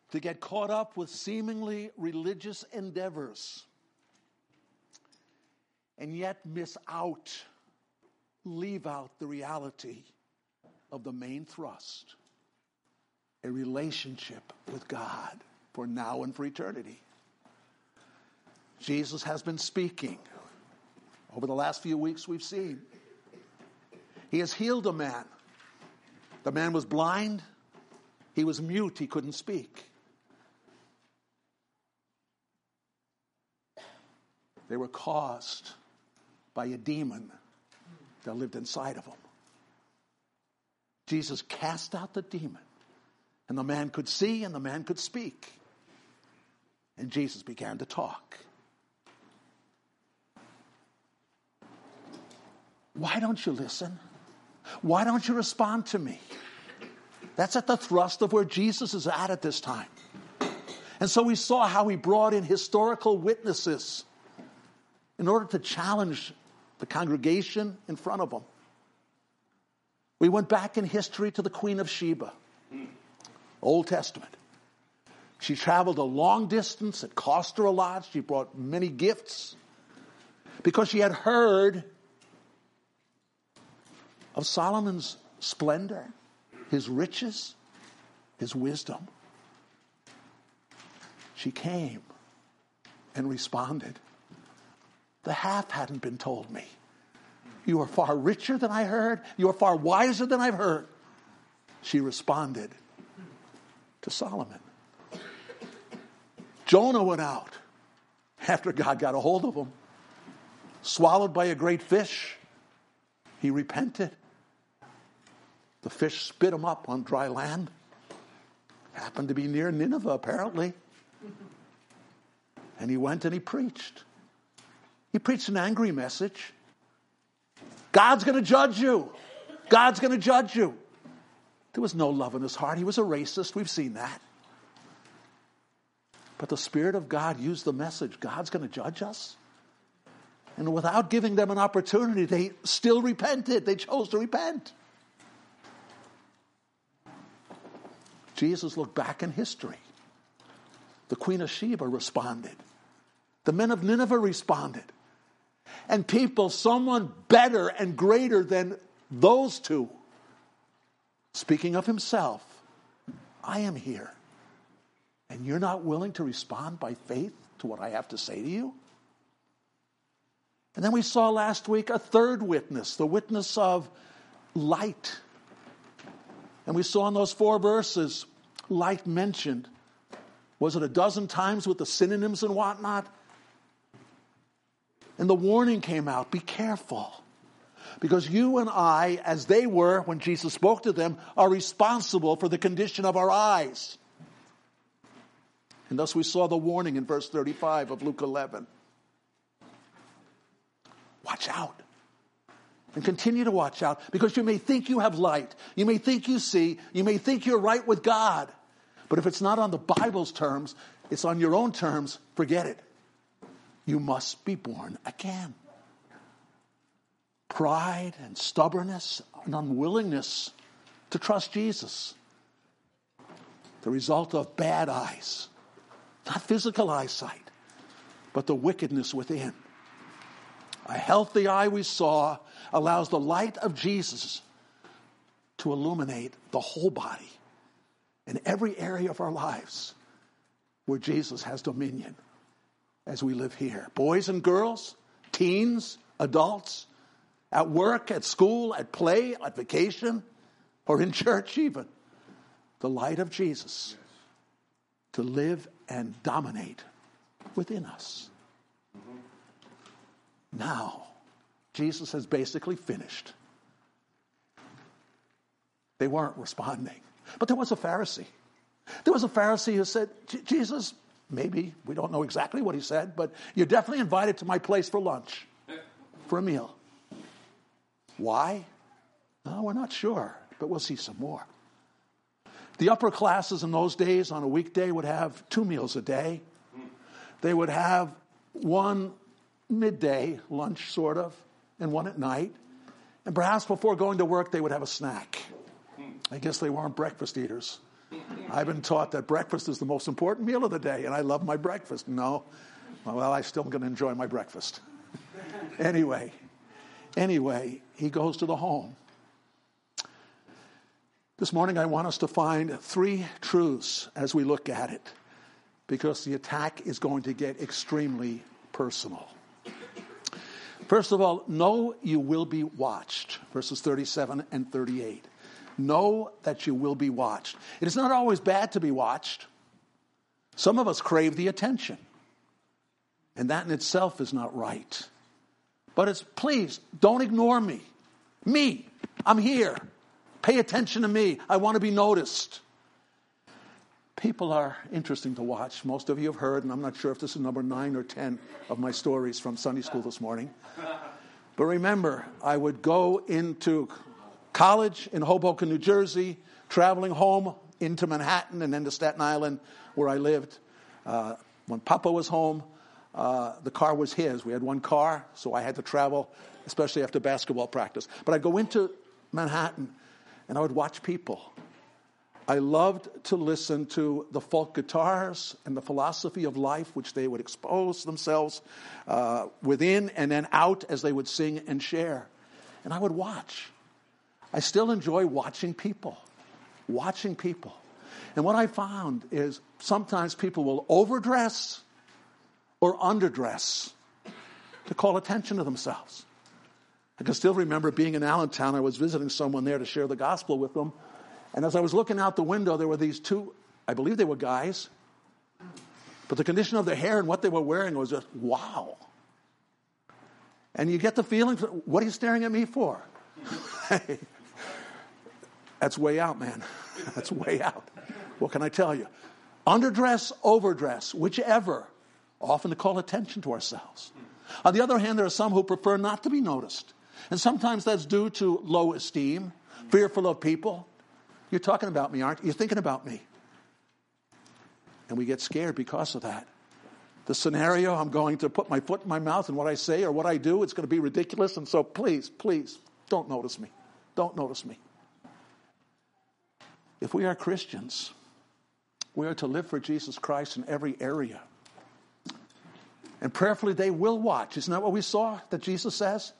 to get caught up with seemingly religious endeavors and yet leave out the reality of the main thrust, a relationship with God for now and for eternity. Jesus has been speaking. Over the last few weeks we've seen. He has healed a man. The man was blind. He was mute. He couldn't speak. They were caused by a demon that lived inside of him. Jesus cast out the demon, and the man could see and the man could speak. And Jesus began to talk. Why don't you listen? Why don't you respond to me? That's at the thrust of where Jesus is at this time. And so we saw how he brought in historical witnesses in order to challenge the congregation in front of him. We went back in history to the Queen of Sheba, Old Testament. She traveled a long distance. It cost her a lot. She brought many gifts because she had heard of Solomon's splendor, his riches, his wisdom. She came and responded. The half hadn't been told me. You are far richer than I heard. You are far wiser than I've heard. She responded to Solomon. Jonah went out after God got a hold of him. Swallowed by a great fish. He repented. The fish spit him up on dry land. Happened to be near Nineveh, apparently. And he went and he preached. He preached an angry message. God's going to judge you. God's going to judge you. There was no love in his heart. He was a racist. We've seen that. But the Spirit of God used the message. God's going to judge us. And without giving them an opportunity, they still repented. They chose to repent. Jesus looked back in history. The Queen of Sheba responded. The men of Nineveh responded. And people, someone better and greater than those two, speaking of himself, I am here. And you're not willing to respond by faith to what I have to say to you? And then we saw last week a third witness, the witness of light. And we saw in those 4 verses, light mentioned. Was it a dozen times with the synonyms and whatnot? And the warning came out, be careful. Because you and I, as they were when Jesus spoke to them, are responsible for the condition of our eyes. And thus we saw the warning in verse 35 of Luke 11. Watch out. And continue to watch out, because you may think you have light. You may think you see. You may think you're right with God. But if it's not on the Bible's terms, it's on your own terms, forget it. You must be born again. Pride and stubbornness and unwillingness to trust Jesus. The result of bad eyes. Not physical eyesight, but the wickedness within. A healthy eye, we saw, allows the light of Jesus to illuminate the whole body in every area of our lives where Jesus has dominion as we live here. Boys and girls, teens, adults, at work, at school, at play, at vacation, or in church even. The light of Jesus to live and dominate within us. Now, Jesus has basically finished. They weren't responding. But there was a Pharisee. There was a Pharisee who said, Jesus, maybe, we don't know exactly what he said, but you're definitely invited to my place for lunch, for a meal. Why? No, we're not sure, but we'll see some more. The upper classes in those days on a weekday would have 2 meals a day. They would have one midday lunch, sort of, and one at night. And perhaps before going to work, they would have a snack. I guess they weren't breakfast eaters. I've been taught that breakfast is the most important meal of the day, and I love my breakfast. No. Well, I'm still going to enjoy my breakfast. Anyway, he goes to the home. This morning I want us to find 3 truths as we look at it, because the attack is going to get extremely personal. First of all, know you will be watched. Verses 37 and 38. Know that you will be watched. It is not always bad to be watched. Some of us crave the attention. And that in itself is not right. But it's, please, don't ignore me. Me, I'm here. Pay attention to me. I want to be noticed. People are interesting to watch. Most of you have heard, and I'm not sure if this is number 9 or 10 of my stories from Sunday school this morning. But remember, I would go into college in Hoboken, New Jersey, traveling home into Manhattan and then to Staten Island where I lived. When Papa was home, the car was his. We had one car, so I had to travel, especially after basketball practice. But I'd go into Manhattan and I would watch people. I loved to listen to the folk guitars and the philosophy of life, which they would expose themselves within and then out as they would sing and share. And I would watch. I still enjoy watching people. Watching people. And what I found is sometimes people will overdress or underdress to call attention to themselves. I can still remember being in Allentown. I was visiting someone there to share the gospel with them. And as I was looking out the window, there were these 2, I believe they were guys. But the condition of their hair and what they were wearing was just, wow. And you get the feeling, what are you staring at me for? That's way out, man. That's way out. What can I tell you? Underdress, overdress, whichever, often to call attention to ourselves. On the other hand, there are some who prefer not to be noticed. And sometimes that's due to low esteem, fearful of people. You're talking about me, aren't you? You're thinking about me. And we get scared because of that. The scenario, I'm going to put my foot in my mouth and what I say or what I do, it's going to be ridiculous. And so please, don't notice me. Don't notice me. If we are Christians, we are to live for Jesus Christ in every area. And prayerfully they will watch. Isn't that what we saw that Jesus says?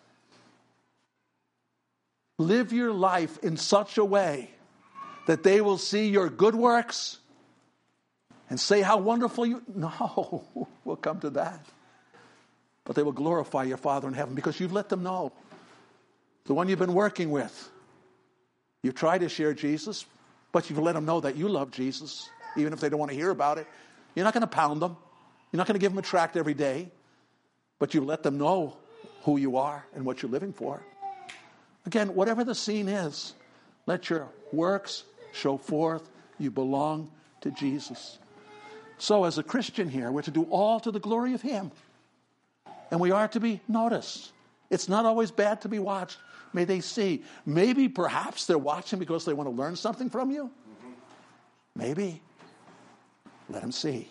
Live your life in such a way that they will see your good works and say how wonderful you... No, we'll come to that. But they will glorify your Father in heaven because you've let them know. The one you've been working with. You try to share Jesus, but you've let them know that you love Jesus, even if they don't want to hear about it. You're not going to pound them. You're not going to give them a tract every day. But you let them know who you are and what you're living for. Again, whatever the scene is, let your works show forth you belong to Jesus. So as a Christian here, we're to do all to the glory of Him. And we are to be noticed. It's not always bad to be watched. May they see. Maybe perhaps they're watching because they want to learn something from you. Maybe. Let them see.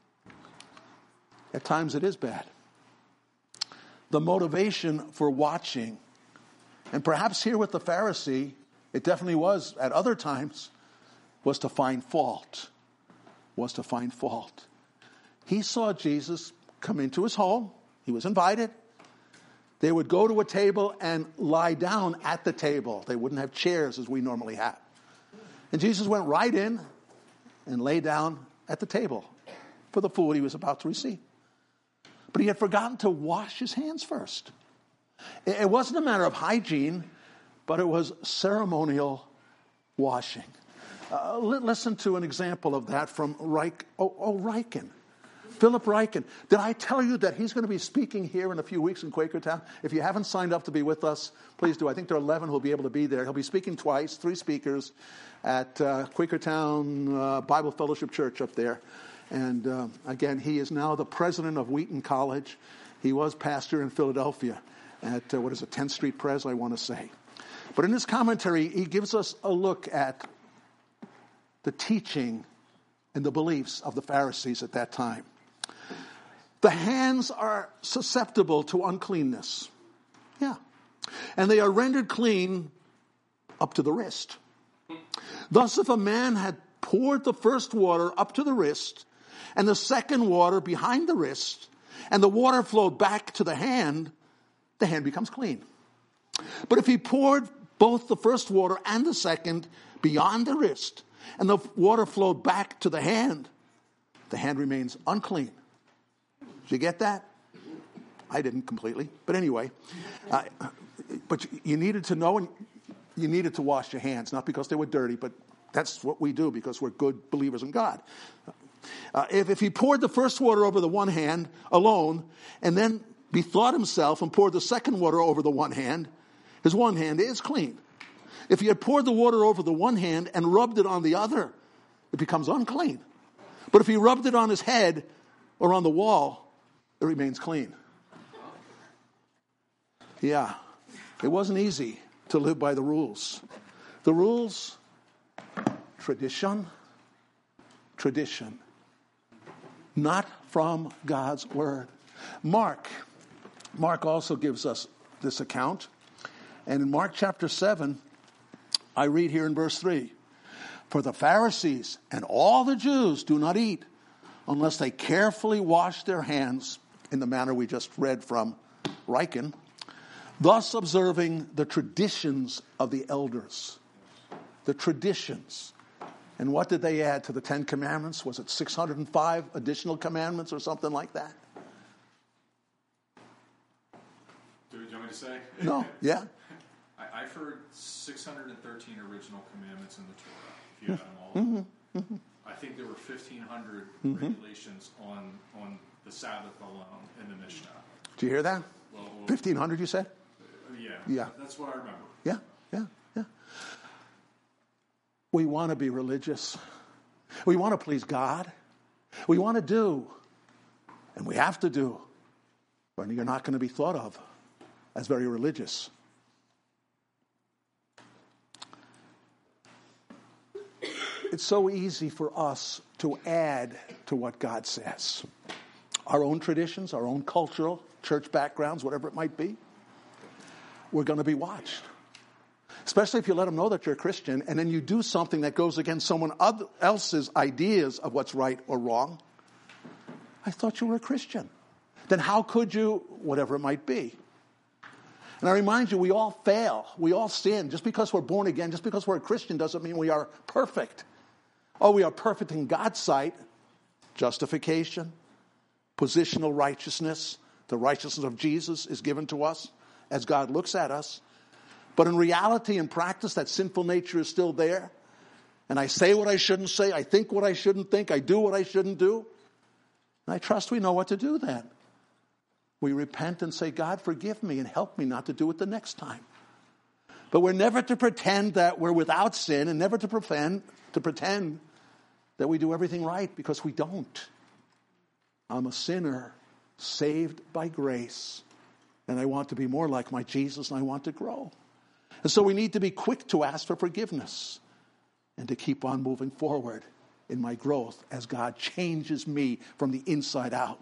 At times it is bad. The motivation for watching, and perhaps here with the Pharisee, it definitely was at other times, was to find fault. Was to find fault. He saw Jesus come into his home. He was invited. They would go to a table and lie down at the table. They wouldn't have chairs as we normally have. And Jesus went right in and lay down at the table for the food he was about to receive. But he had forgotten to wash his hands first. It wasn't a matter of hygiene, but it was ceremonial washing. Listen to an example of that from Ryken. Philip Ryken. Did I tell you that he's going to be speaking here in a few weeks in Quakertown? If you haven't signed up to be with us, please do. I think there are 11 who will be able to be there. He'll be speaking twice, 3 speakers at Quakertown Bible Fellowship Church up there. And again, he is now the president of Wheaton College. He was pastor in Philadelphia at, 10th Street Pres, I want to say. But in his commentary, he gives us a look at the teaching and the beliefs of the Pharisees at that time. The hands are susceptible to uncleanness. Yeah. And they are rendered clean up to the wrist. Thus, if a man had poured the first water up to the wrist, and the second water behind the wrist, and the water flowed back to the hand becomes clean. But if he poured both the first water and the second beyond the wrist, and the water flowed back to the hand remains unclean. Did you get that? I didn't completely. But anyway, but you needed to know, and you needed to wash your hands, not because they were dirty, but that's what we do because we're good believers in God. If he poured the first water over the one hand alone, and then bethought himself and poured the second water over the one hand, his one hand is clean. If he had poured the water over the one hand and rubbed it on the other, it becomes unclean. But if he rubbed it on his head or on the wall, it remains clean. Yeah, it wasn't easy to live by the rules. The rules, tradition, not from God's word. Mark also gives us this account. And in Mark chapter 7, I read here in verse 3, "For the Pharisees and all the Jews do not eat unless they carefully wash their hands," in the manner we just read from Riken, "thus observing the traditions of the elders." The traditions. And what did they add to the 10 Commandments? Was it 605 additional commandments or something like that? Do you want me to say? No, yeah. I've heard 613 original commandments in the Torah, if you add them all up. I think there were 1,500 regulations on the Sabbath alone in the Mishnah. Do you hear that? Well, 1,500 you said? Yeah. That's what I remember. Yeah. We want to be religious. We want to please God. We want to do, and we have to do, but you're not going to be thought of as very religious. It's so easy for us to add to what God says. Our own traditions, our own cultural, church backgrounds, whatever it might be. We're going to be watched. Especially if you let them know that you're a Christian and then you do something that goes against someone else's ideas of what's right or wrong. I thought you were a Christian. Then how could you, whatever it might be. And I remind you, we all fail. We all sin. Just because we're born again, just because we're a Christian doesn't mean we are perfect. Oh, we are perfect in God's sight. Justification, positional righteousness. The righteousness of Jesus is given to us as God looks at us. But in reality and practice, that sinful nature is still there. And I say what I shouldn't say. I think what I shouldn't think. I do what I shouldn't do. And I trust we know what to do then. We repent and say, God, forgive me and help me not to do it the next time. But we're never to pretend that we're without sin and never to pretend that we do everything right, because we don't. I'm a sinner saved by grace. And I want to be more like my Jesus, and I want to grow. And so we need to be quick to ask for forgiveness and to keep on moving forward in my growth as God changes me from the inside out.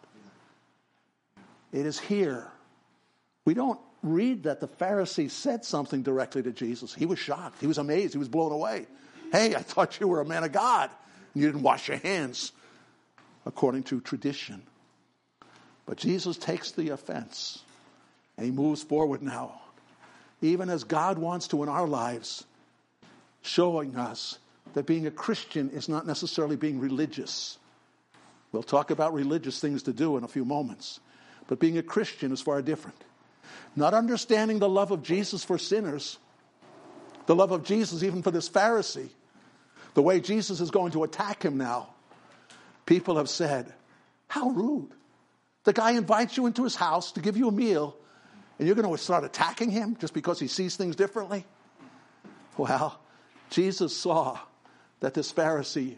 It is here. We don't read that the Pharisees said something directly to Jesus. He was shocked. He was amazed. He was blown away. Hey, I thought you were a man of God and you didn't wash your hands according to tradition. But Jesus takes the offense and he moves forward now. Even as God wants to in our lives, showing us that being a Christian is not necessarily being religious. We'll talk about religious things to do in a few moments. But being a Christian is far different. Not understanding the love of Jesus for sinners, the love of Jesus even for this Pharisee, the way Jesus is going to attack him now. People have said, how rude. The guy invites you into his house to give you a meal, and you're going to start attacking him just because he sees things differently? Well, Jesus saw that this Pharisee,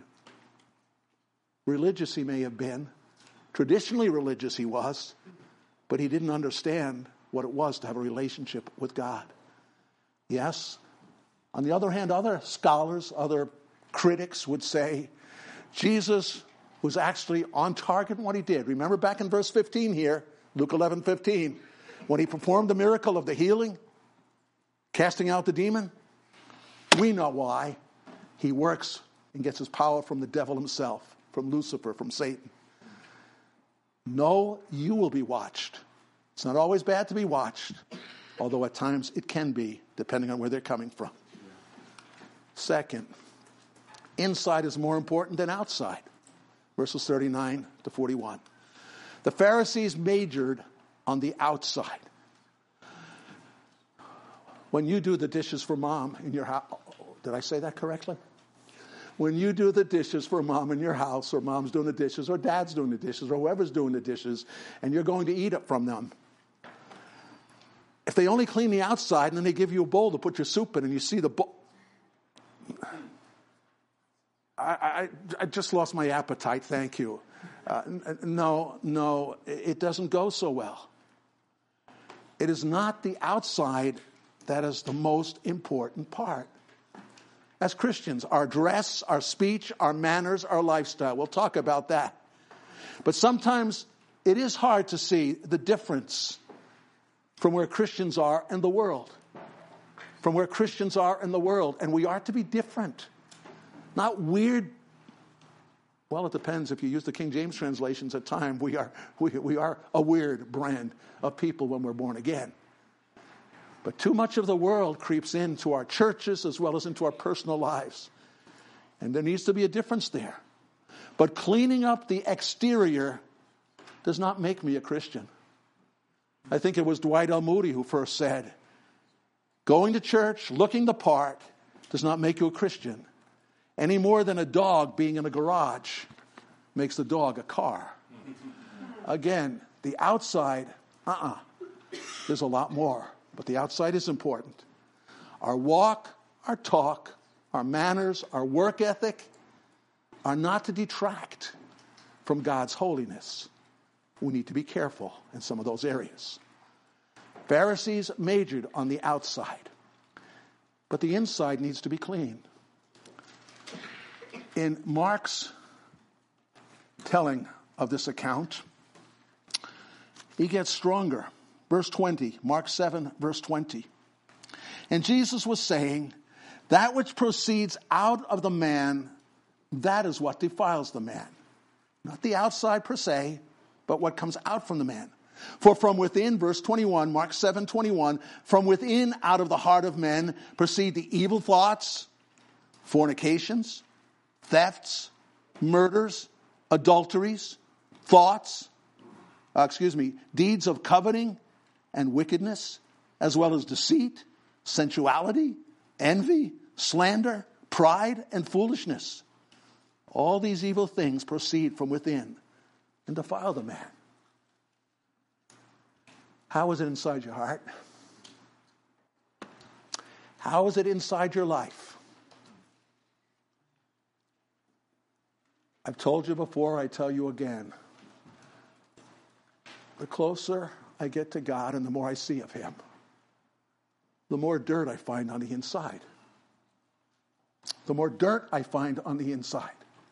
religious he may have been, traditionally religious he was, but he didn't understand what it was to have a relationship with God. Yes. On the other hand, other scholars, other critics would say Jesus was actually on target in what he did. Remember back in verse 15 here, Luke 11:15, when he performed the miracle of the healing, casting out the demon? We know why. He works and gets his power from the devil himself, from Lucifer, from Satan. No, you will be watched. It's not always bad to be watched, although at times it can be, depending on where they're coming from. Second, inside is more important than outside. Verses 39 to 41. The Pharisees majored on the outside. When you do the dishes for mom in your house, did I say that correctly? When you do the dishes for mom in your house, or mom's doing the dishes, or dad's doing the dishes, or whoever's doing the dishes, and you're going to eat it from them, if they only clean the outside and then they give you a bowl to put your soup in and you see the bowl, I just lost my appetite, thank you. No, it doesn't go so well. It is not the outside that is the most important part. As Christians, our dress, our speech, our manners, our lifestyle, we'll talk about that. But sometimes it is hard to see the difference from where Christians are in the world. From where Christians are in the world. And we are to be different. Not weird. Well, it depends. If you use the King James translations at times, we are a weird brand of people when we're born again. But too much of the world creeps into our churches as well as into our personal lives. And there needs to be a difference there. But cleaning up the exterior does not make me a Christian. I think it was Dwight L. Moody who first said, going to church, looking the part, does not make you a Christian. Any more than a dog being in a garage makes the dog a car. Again, the outside, there's a lot more. But the outside is important. Our walk, our talk, our manners, our work ethic are not to detract from God's holiness. We need to be careful in some of those areas. Pharisees majored on the outside, but the inside needs to be clean. In Mark's telling of this account, he gets stronger. Verse 20, Mark 7, verse 20. And Jesus was saying, that which proceeds out of the man, that is what defiles the man. Not the outside per se, but what comes out from the man. For from within, verse 21, Mark 7:21, from within, out of the heart of men, proceed the evil thoughts, fornications, thefts, murders, adulteries, deeds of coveting and wickedness, as well as deceit, sensuality, envy, slander, pride, and foolishness. All these evil things proceed from within and defile the man. How is it inside your heart? How is it inside your life? I've told you before, I tell you again. The closer I get to God and the more I see of Him, the more dirt I find on the inside. The more dirt I find on the inside.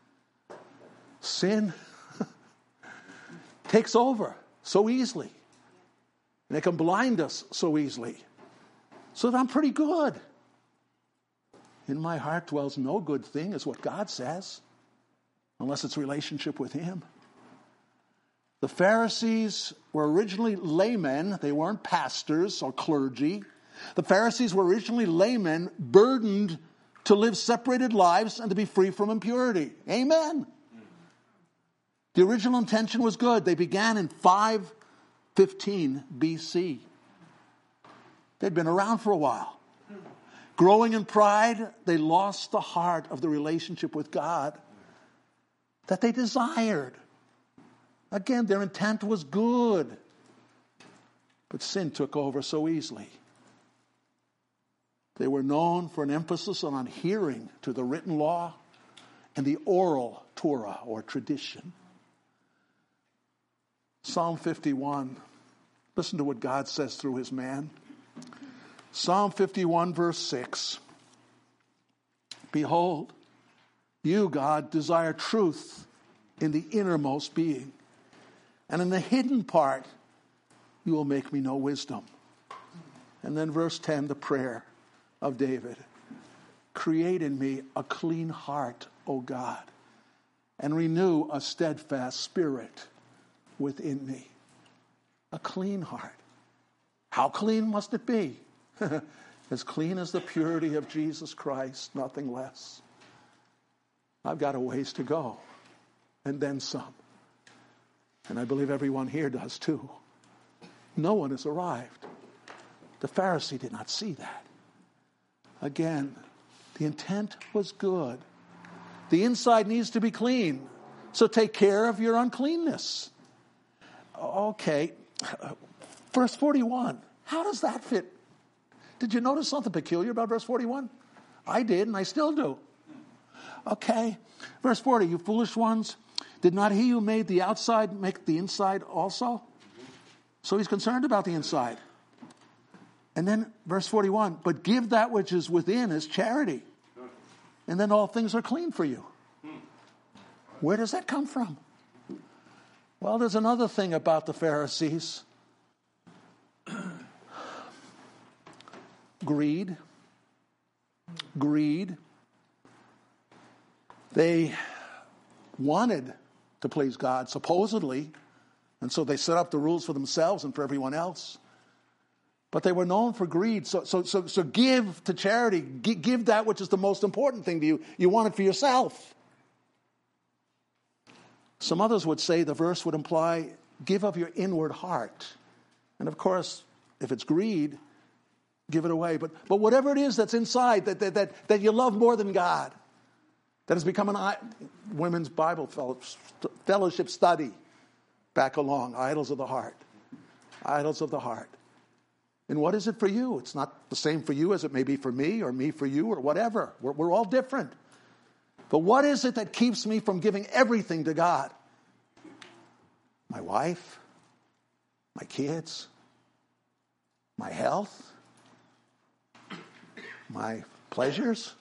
Sin takes over so easily. And it can blind us so easily. So that I'm pretty good. In my heart dwells no good thing, is what God says. Unless it's relationship with Him. The Pharisees were originally laymen. They weren't pastors or clergy. The Pharisees were originally laymen, burdened to live separated lives and to be free from impurity. Amen. The original intention was good. They began in 515 BC. They'd been around for a while. Growing in pride, they lost the heart of the relationship with God that they desired. Again, their intent was good. But sin took over so easily. They were known for an emphasis on adhering to the written law and the oral Torah or tradition. Psalm 51. Listen to what God says through His man. Psalm 51 verse 6. Behold, you, God, desire truth in the innermost being. And in the hidden part, you will make me know wisdom. And then verse 10, the prayer of David. Create in me a clean heart, O God, and renew a steadfast spirit within me. A clean heart. How clean must it be? As clean as the purity of Jesus Christ, nothing less. I've got a ways to go, and then some. And I believe everyone here does too. No one has arrived. The Pharisee did not see that. Again, the intent was good. The inside needs to be clean. So take care of your uncleanness. Okay, verse 41. How does that fit? Did you notice something peculiar about verse 41? I did, and I still do. Okay, verse 40. You foolish ones, did not he who made the outside make the inside also? So he's concerned about the inside. And then verse 41. But give that which is within as charity, and then all things are clean for you. Where does that come from? Well, there's another thing about the Pharisees. Greed. They wanted to please God, supposedly, and so they set up the rules for themselves and for everyone else. But they were known for greed. So give to charity. Give that which is the most important thing to you. You want it for yourself. Some others would say the verse would imply, give of your inward heart. And of course, if it's greed, give it away. But whatever it is that's inside, that you love more than God, that has become an women's Bible fellowship study back along, idols of the heart. Idols of the heart. And what is it for you? It's not the same for you as it may be for me or me for you or whatever. We're all different. But what is it that keeps me from giving everything to God? My wife, my kids, my health, my pleasures,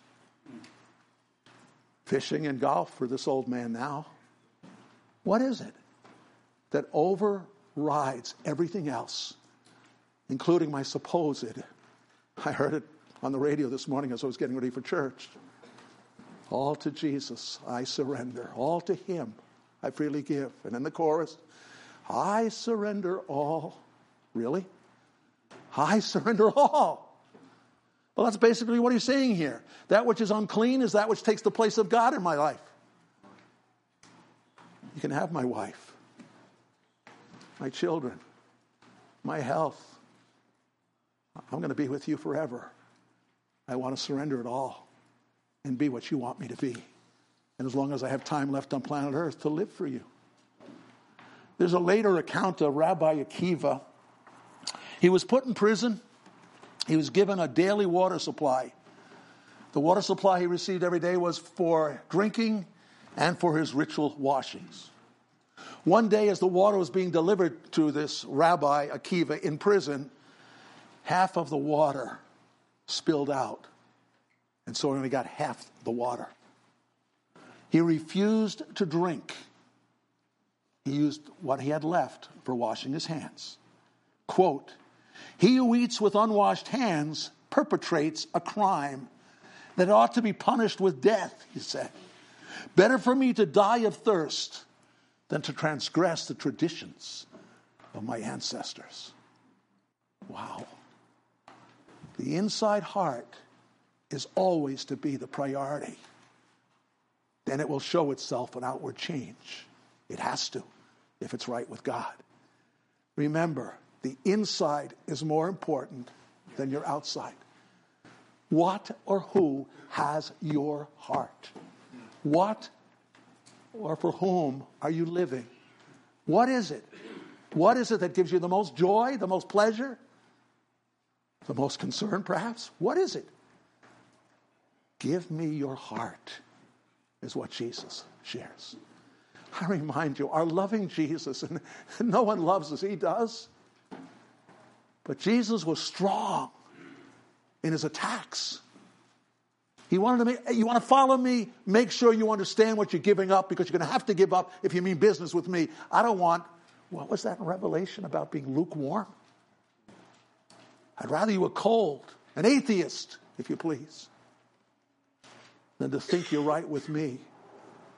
fishing and golf for this old man now. What is it that overrides everything else, including my supposed, I heard it on the radio this morning as I was getting ready for church, all to Jesus I surrender, all to him I freely give. And in the chorus, I surrender all. Really? I surrender all. Well, that's basically what he's saying here. That which is unclean is that which takes the place of God in my life. You can have my wife, my children, my health. I'm going to be with you forever. I want to surrender it all and be what you want me to be. And as long as I have time left on planet Earth, to live for you. There's a later account of Rabbi Akiva. He was put in prison. He was given a daily water supply. The water supply he received every day was for drinking and for his ritual washings. One day, as the water was being delivered to this Rabbi Akiva in prison, half of the water spilled out. And so he only got half the water. He refused to drink. He used what he had left for washing his hands. Quote, he who eats with unwashed hands perpetrates a crime that ought to be punished with death, he said. Better for me to die of thirst than to transgress the traditions of my ancestors. Wow. The inside heart is always to be the priority. Then it will show itself in outward change. It has to, if it's right with God. Remember, the inside is more important than your outside. What or who has your heart? What or for whom are you living? What is it? What is it that gives you the most joy, the most pleasure, the most concern perhaps? What is it? Give me your heart, is what Jesus shares. I remind you, our loving Jesus, and no one loves as he does, but Jesus was strong in his attacks. He wanted to you want to follow me? Make sure you understand what you're giving up, because you're going to have to give up if you mean business with me. I don't want, what was that in Revelation about being lukewarm? I'd rather you were cold, an atheist, if you please, than to think you're right with me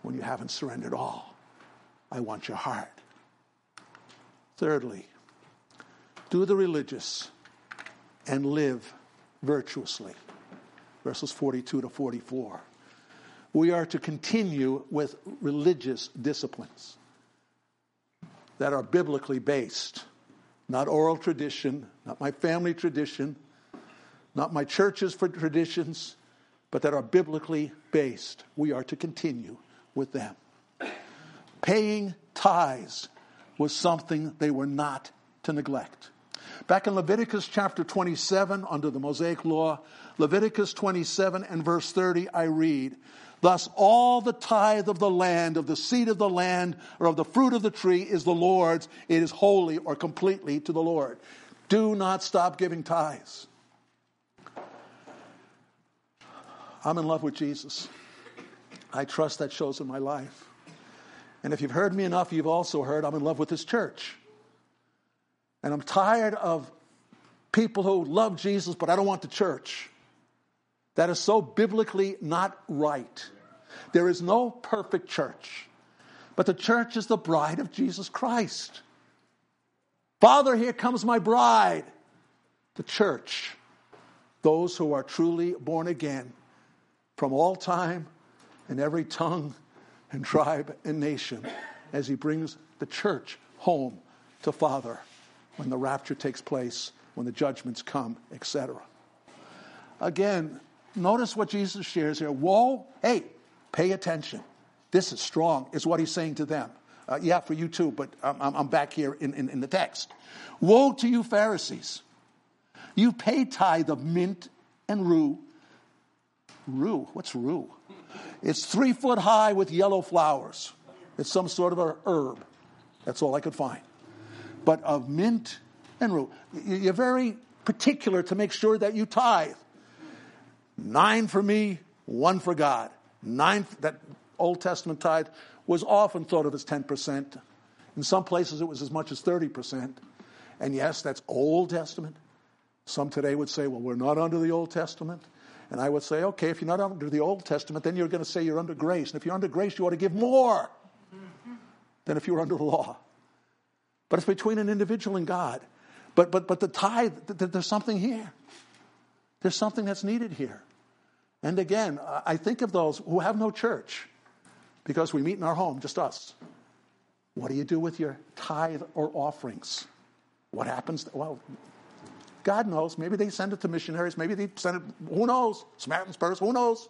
when you haven't surrendered all. I want your heart. Thirdly, do the religious and live virtuously. Verses 42 to 44. We are to continue with religious disciplines that are biblically based. Not oral tradition, not my family tradition, not my church's for traditions, but that are biblically based. We are to continue with them. Paying tithes was something they were not to neglect. Back in Leviticus chapter 27, under the Mosaic law, Leviticus 27 and verse 30, I read, "Thus all the tithe of the land, of the seed of the land, or of the fruit of the tree is the Lord's. It is wholly or completely to the Lord." Do not stop giving tithes. I'm in love with Jesus. I trust that shows in my life. And if you've heard me enough, you've also heard I'm in love with this church. And I'm tired of people who love Jesus, but I don't want the church. That is so biblically not right. There is no perfect church. But the church is the bride of Jesus Christ. Father, here comes my bride. The church. Those who are truly born again from all time and every tongue and tribe and nation, as he brings the church home to Father when the rapture takes place, when the judgments come, etc. Again, notice what Jesus shares here. Woe, hey, pay attention. This is strong, is what he's saying to them. Yeah, for you too, but I'm back here in the text. Woe to you Pharisees. You pay tithe of mint and rue. Rue, what's rue? It's 3 foot high with yellow flowers. It's some sort of a herb. That's all I could find. But of mint and rue. You're very particular to make sure that you tithe. 9 for me, 1 for God. 9, that Old Testament tithe was often thought of as 10%. In some places it was as much as 30%. And yes, that's Old Testament. Some today would say, well, we're not under the Old Testament. And I would say, okay, if you're not under the Old Testament, then you're going to say you're under grace. And if you're under grace, you ought to give more than if you were under the law. But it's between an individual and God. But the tithe, there's something here. There's something that's needed here. And again, I think of those who have no church because we meet in our home, just us. What do you do with your tithe or offerings? What happens? Well, God knows. Maybe they send it to missionaries. Maybe they send it, who knows? Samaritan's Purse, who knows?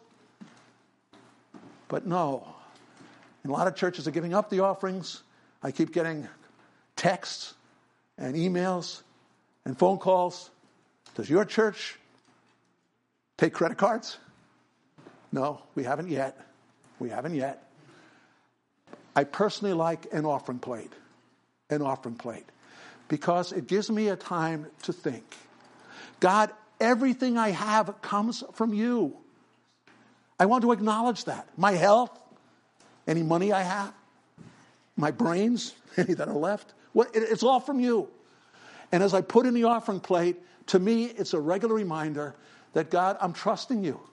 But no. And a lot of churches are giving up the offerings. I keep getting texts and emails and phone calls. Does your church take credit cards? No, we haven't yet. We haven't yet. I personally like an offering plate. An offering plate. Because it gives me a time to think. God, everything I have comes from you. I want to acknowledge that. My health, any money I have, my brains, any that are left, it's all from you. And as I put in the offering plate, to me, it's a regular reminder that, God, I'm trusting you.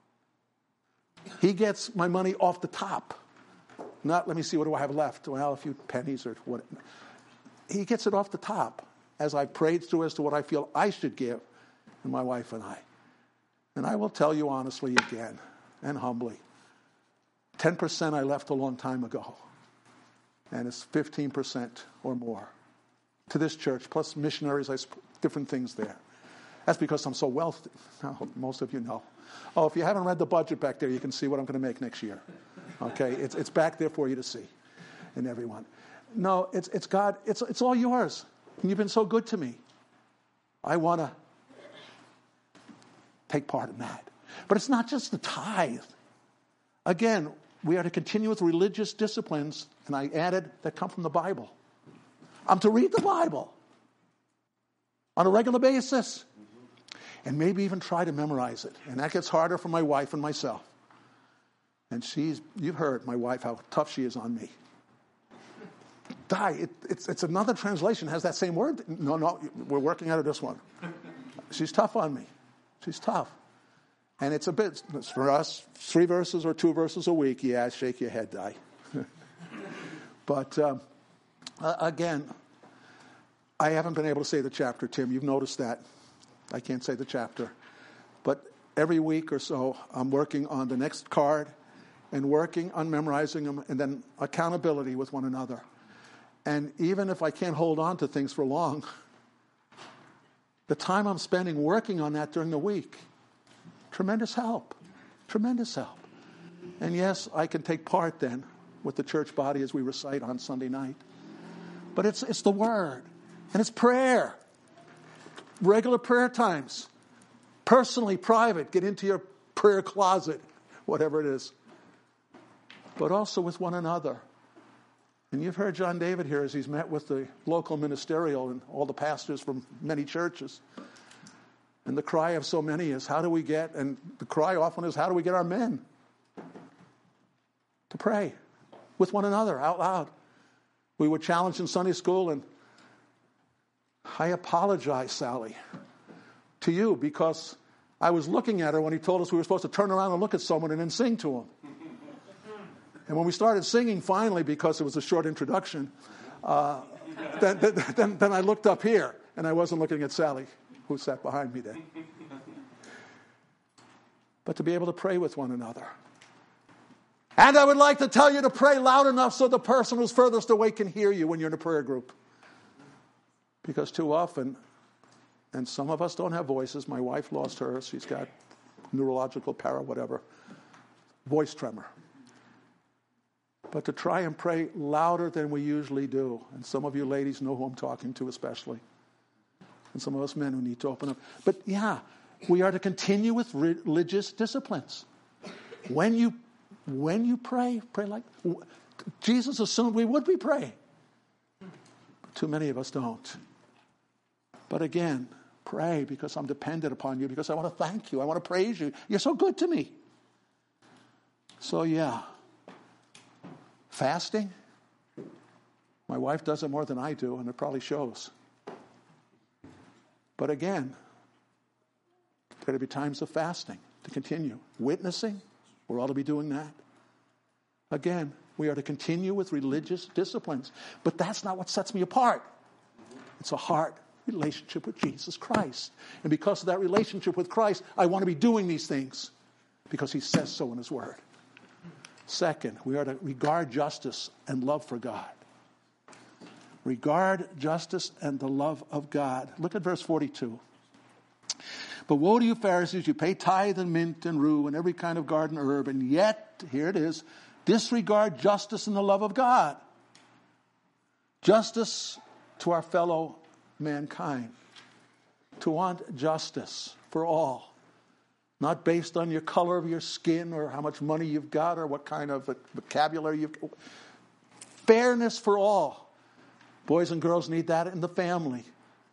He gets my money off the top. Not, let me see, what do I have left? Well, a few pennies or what. He gets it off the top as I prayed through as to what I feel I should give, and my wife and I. And I will tell you honestly again and humbly, 10% I left a long time ago. And it's 15% or more to this church, plus missionaries, different things there. That's because I'm so wealthy. Now, most of you know. Oh, if you haven't read the budget back there, you can see what I'm going to make next year. Okay, it's back there for you to see, and everyone. No, it's God. It's all yours. And you've been so good to me. I want to take part in that. But it's not just the tithe. Again, we are to continue with religious disciplines, and I added, that come from the Bible. I'm to read the Bible on a regular basis. And maybe even try to memorize it. And that gets harder for my wife and myself. And you've heard my wife, how tough she is on me. It's another translation, has that same word. No, we're working out of this one. She's tough on me. She's tough. And it's for us, 3 verses or 2 verses a week. Yeah, shake your head, Di. But again, I haven't been able to say the chapter, Tim. You've noticed that. I can't say the chapter. But every week or so, I'm working on the next card and working on memorizing them, and then accountability with one another. And even if I can't hold on to things for long, the time I'm spending working on that during the week, tremendous help. Tremendous help. And yes, I can take part then with the church body as we recite on Sunday night. But it's the Word. And it's prayer. Regular prayer times. Personally, private. Get into your prayer closet. Whatever it is. But also with one another. And you've heard John David here as he's met with the local ministerial and all the pastors from many churches. And the cry of so many is, and the cry often is, how do we get our men to pray with one another out loud? We were challenged in Sunday school, and I apologize, Sally, to you, because I was looking at her when he told us we were supposed to turn around and look at someone and then sing to him. And when we started singing, finally, because it was a short introduction, then I looked up here, and I wasn't looking at Sally, who sat behind me then. But to be able to pray with one another. And I would like to tell you to pray loud enough so the person who's furthest away can hear you when you're in a prayer group. Because too often, and some of us don't have voices. My wife lost hers. She's got neurological voice tremor. But to try and pray louder than we usually do. And some of you ladies know who I'm talking to especially. And some of us men who need to open up. But yeah, we are to continue with religious disciplines. When you pray like Jesus assumed we would be praying. But too many of us don't. But again, pray because I'm dependent upon you, because I want to thank you. I want to praise you. You're so good to me. So yeah. Fasting. My wife does it more than I do, and it probably shows. But again, there are going to be times of fasting to continue. Witnessing, we're all to be doing that. Again, we are to continue with religious disciplines. But that's not what sets me apart. It's a heart relationship with Jesus Christ. And because of that relationship with Christ, I want to be doing these things because he says so in his word. Second, we are to regard justice and love for God. Regard justice and the love of God. Look at verse 42. But woe to you Pharisees, you pay tithe and mint and rue and every kind of garden herb, and yet, here it is, disregard justice and the love of God. Justice to our fellow mankind. To want justice for all. Not based on your color of your skin or how much money you've got or what kind of vocabulary you've got. Fairness for all. Boys and girls need that in the family.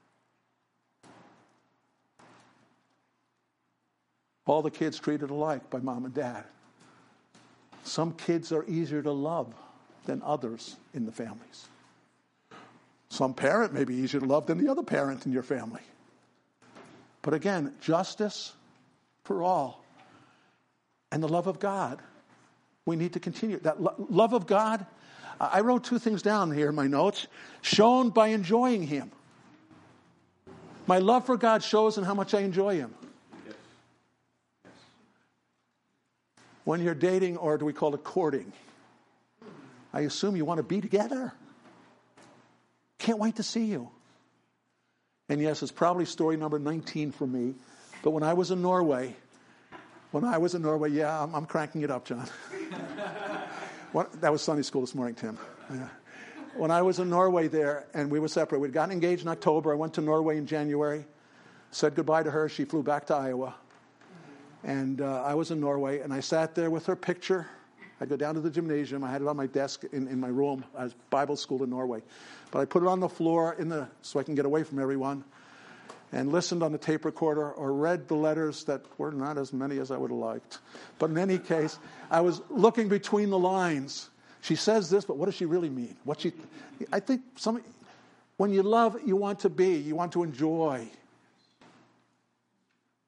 All the kids treated alike by mom and dad. Some kids are easier to love than others in the families. Some parent may be easier to love than the other parent in your family. But again, justice for all. And the love of God. We need to continue. That love of God, I wrote 2 things down here in my notes. Shown by enjoying him. My love for God shows in how much I enjoy him. Yes. Yes. When you're dating, or do we call it courting, I assume you want to be together. Can't wait to see you. And yes, it's probably story number 19 for me. But when I was in Norway, yeah, I'm cranking it up, John. That was Sunday school this morning, Tim. Yeah. When I was in Norway there, and we were separate, we'd gotten engaged in October. I went to Norway in January, said goodbye to her. She flew back to Iowa. And I was in Norway, and I sat there with her picture. I'd go down to the gymnasium. I had it on my desk in my room. I was Bible school in Norway. But I put it on the floor so I can get away from everyone. And listened on the tape recorder or read the letters that were not as many as I would have liked. But in any case, I was looking between the lines. She says this, but what does she really mean? I think when you love, you want to enjoy.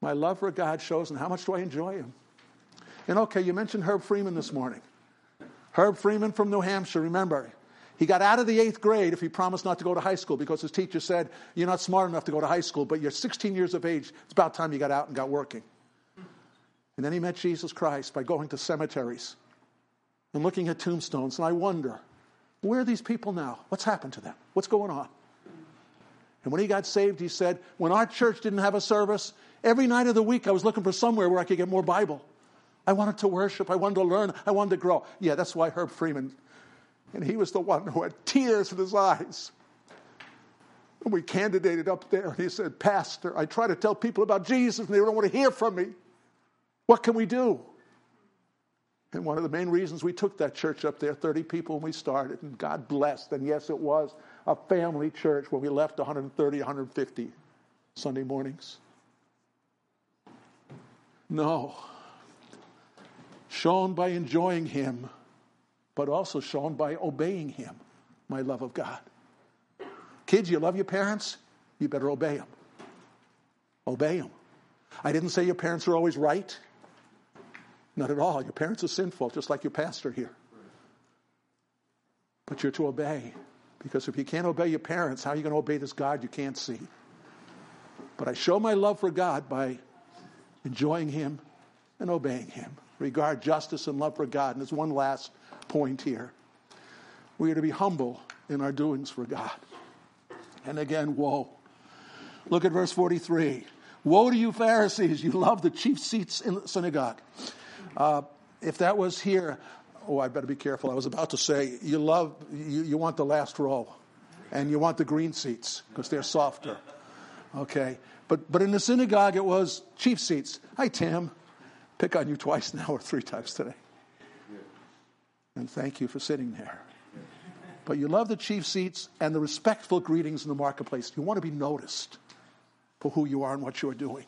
My love for God shows in how much do I enjoy him. And okay, you mentioned Herb Freeman this morning. Herb Freeman from New Hampshire, remember, he got out of the 8th grade if he promised not to go to high school because his teacher said, you're not smart enough to go to high school, but you're 16 years of age. It's about time you got out and got working. And then he met Jesus Christ by going to cemeteries and looking at tombstones. And I wonder, where are these people now? What's happened to them? What's going on? And when he got saved, he said, when our church didn't have a service, every night of the week I was looking for somewhere where I could get more Bible. I wanted to worship. I wanted to learn. I wanted to grow. Yeah, that's why Herb Freeman, and he was the one who had tears in his eyes. And we candidated up there, and he said, Pastor, I try to tell people about Jesus, and they don't want to hear from me. What can we do? And one of the main reasons we took that church up there, 30 people when we started, and God blessed. And yes, it was a family church when we left 130, 150 Sunday mornings. No. Shown by enjoying him, but also shown by obeying him, my love of God. Kids, you love your parents? You better obey them. Obey them. I didn't say your parents are always right. Not at all. Your parents are sinful, just like your pastor here. But you're to obey. Because if you can't obey your parents, how are you going to obey this God you can't see? But I show my love for God by enjoying him and obeying him. Regard justice and love for God. And there's one last point here. We are to be humble in our doings for God. And again, woe. Look at verse 43. Woe to you Pharisees, you love the chief seats in the synagogue. If that was here, I better be careful. I was about to say, you want the last row. And you want the green seats, because they're softer. Okay. But in the synagogue, it was chief seats. Hi, Tim. Pick on you twice now or 3 times today. And thank you for sitting there. But you love the chief seats and the respectful greetings in the marketplace. You want to be noticed for who you are and what you are doing.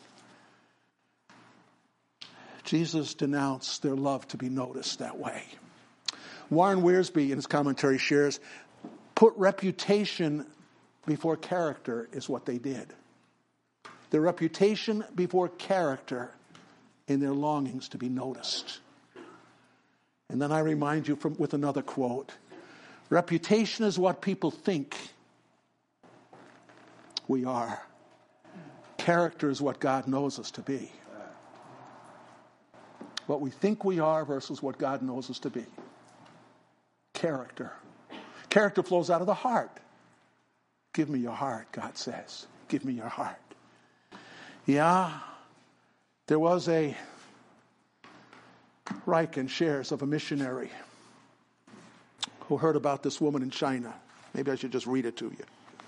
Jesus denounced their love to be noticed that way. Warren Wiersbe, in his commentary, shares, put reputation before character is what they did. Their reputation before character in their longings to be noticed. And then I remind you with another quote. Reputation is what people think we are. Character is what God knows us to be. What we think we are versus what God knows us to be. Character. Character flows out of the heart. Give me your heart, God says. Give me your heart. Yeah, there was a Riken shares of a missionary who heard about this woman in China. Maybe I should just read it to you.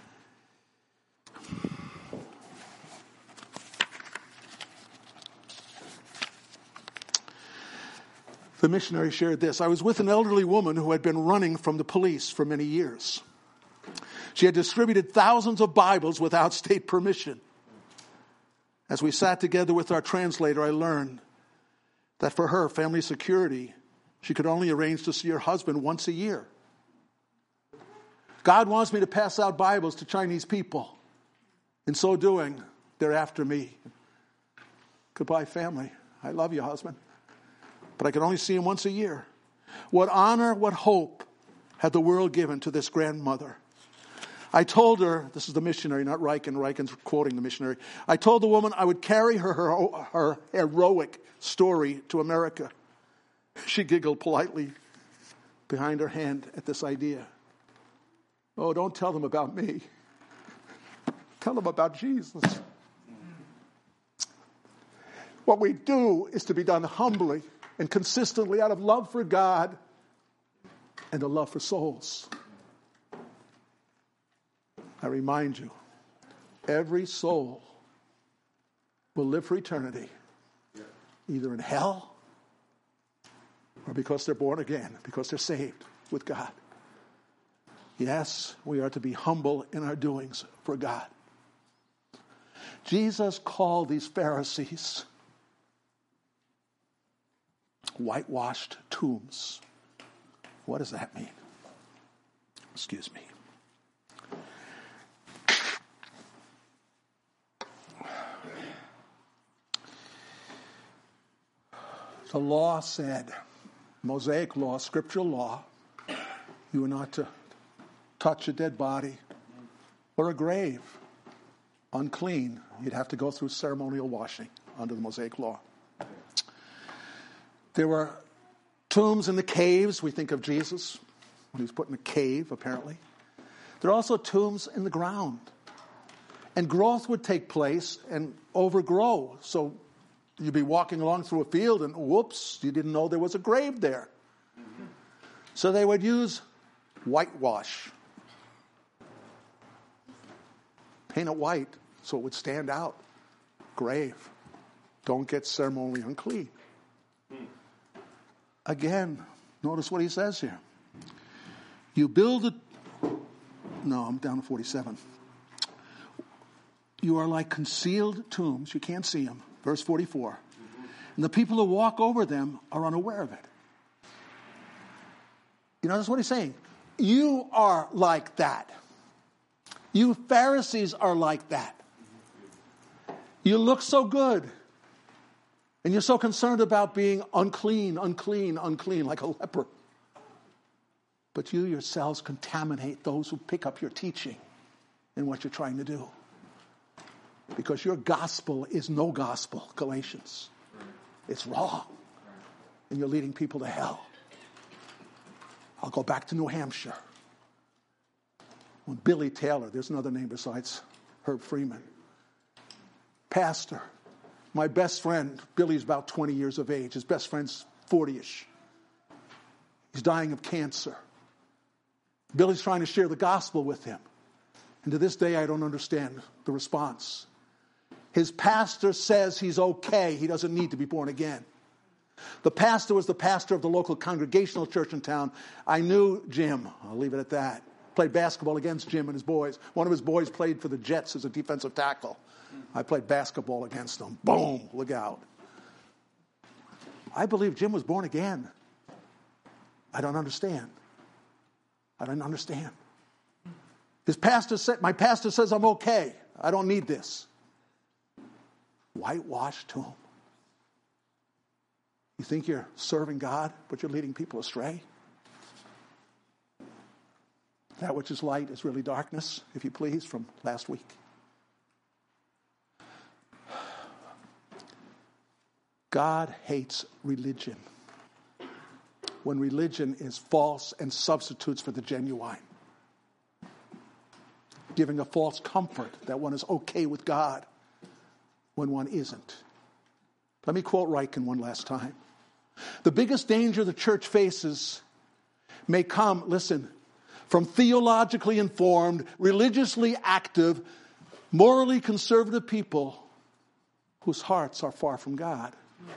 The missionary shared this. I was with an elderly woman who had been running from the police for many years. She had distributed thousands of Bibles without state permission. As we sat together with our translator, I learned that for her, family security, she could only arrange to see her husband once a year. God wants me to pass out Bibles to Chinese people. In so doing, they're after me. Goodbye, family. I love you, husband. But I can only see him once a year. What honor, what hope had the world given to this grandmother? I told her, this is the missionary, not Riken. Riken's quoting the missionary. I told the woman I would carry her heroic story to America. She giggled politely behind her hand at this idea. Oh, don't tell them about me. Tell them about Jesus. What we do is to be done humbly and consistently out of love for God and a love for souls. I remind you, every soul will live for eternity, either in hell or because they're born again, because they're saved with God. Yes, we are to be humble in our doings for God. Jesus called these Pharisees whitewashed tombs. What does that mean? Excuse me. The law said, Mosaic law, scriptural law, you were not to touch a dead body or a grave. Unclean. You'd have to go through ceremonial washing under the Mosaic law. There were tombs in the caves. We think of Jesus when he was put in a cave, apparently. There are also tombs in the ground. And growth would take place and overgrow. So you'd be walking along through a field and whoops, you didn't know there was a grave there. So they would use whitewash. Paint it white so it would stand out. Grave. Don't get ceremonially unclean. Again, notice what he says here. You build No, I'm down to 47. You are like concealed tombs. You can't see them. Verse 44. And the people who walk over them are unaware of it. You know, that's what he's saying. You are like that. You Pharisees are like that. You look so good. And you're so concerned about being unclean, like a leper. But you yourselves contaminate those who pick up your teaching and what you're trying to do. Because your gospel is no gospel, Galatians. It's wrong. And you're leading people to hell. I'll go back to New Hampshire. When Billy Taylor, there's another name besides Herb Freeman, pastor. My best friend, Billy's about 20 years of age. His best friend's 40-ish. He's dying of cancer. Billy's trying to share the gospel with him. And to this day, I don't understand the response. His pastor says he's okay. He doesn't need to be born again. The pastor was the pastor of the local congregational church in town. I knew Jim. I'll leave it at that. Played basketball against Jim and his boys. One of his boys played for the Jets as a defensive tackle. I played basketball against him. Boom, look out. I believe Jim was born again. I don't understand. I don't understand. My pastor says I'm okay. I don't need this. Whitewash tomb. You think you're serving God, but you're leading people astray? That which is light is really darkness, if you please, from last week. God hates religion. When religion is false and substitutes for the genuine. Giving a false comfort that one is okay with God when one isn't. Let me quote Ryken one last time. The biggest danger the church faces may come, listen, from theologically informed, religiously active, morally conservative people whose hearts are far from God.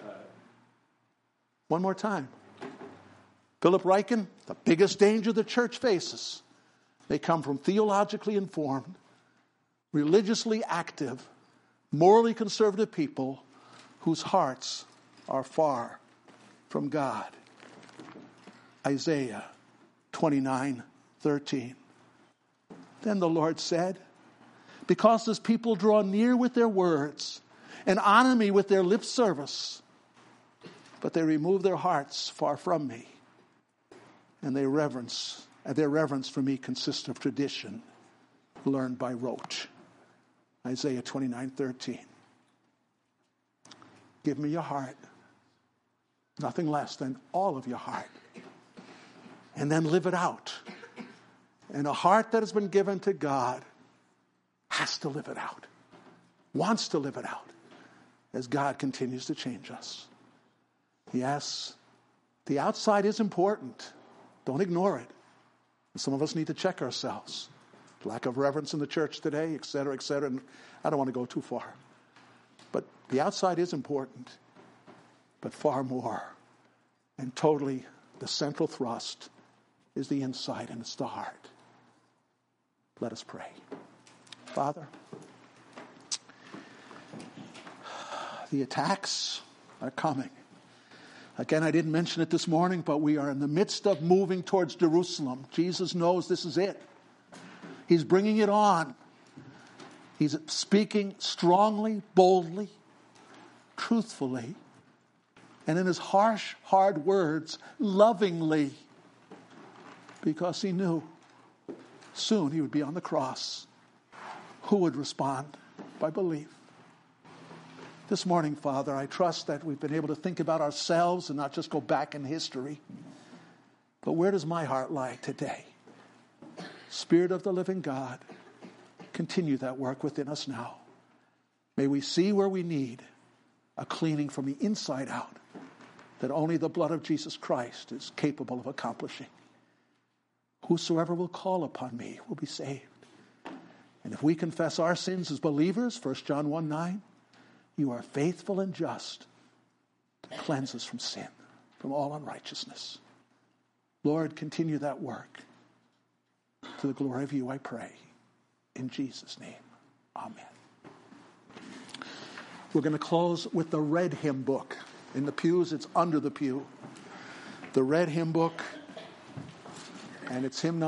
One more time. Philip Ryken, the biggest danger the church faces may come from theologically informed, religiously active, morally conservative people whose hearts are far from God. Isaiah 29:13. Then the Lord said, because this people draw near with their words and honor me with their lip service, but they remove their hearts far from me, and their reverence for me consists of tradition learned by rote. Isaiah 29:13. Give me your heart. Nothing less than all of your heart. And then live it out. And a heart that has been given to God has to live it out. Wants to live it out. As God continues to change us. Yes, the outside is important. Don't ignore it. Some of us need to check ourselves. Lack of reverence in the church today, et cetera, et cetera. And I don't want to go too far. But the outside is important. But far more. And totally the central thrust is the inside and it's the heart. Let us pray. Father, the attacks are coming. Again, I didn't mention it this morning, but we are in the midst of moving towards Jerusalem. Jesus knows this is it. He's bringing it on. He's speaking strongly, boldly, truthfully, And in his harsh, hard words, lovingly, because he knew soon he would be on the cross. Who would respond? By belief. This morning, Father, I trust that we've been able to think about ourselves and not just go back in history. But where does my heart lie today? Spirit of the living God, continue that work within us now. May we see where we need a cleaning from the inside out that only the blood of Jesus Christ is capable of accomplishing. Whosoever will call upon me will be saved. And if we confess our sins as believers, 1 John 1:9, you are faithful and just to cleanse us from sin, from all unrighteousness. Lord, continue that work. To the glory of you, I pray. In Jesus' name, amen. We're going to close with the red hymn book. In the pews, it's under the pew. The red hymn book, and it's hymn number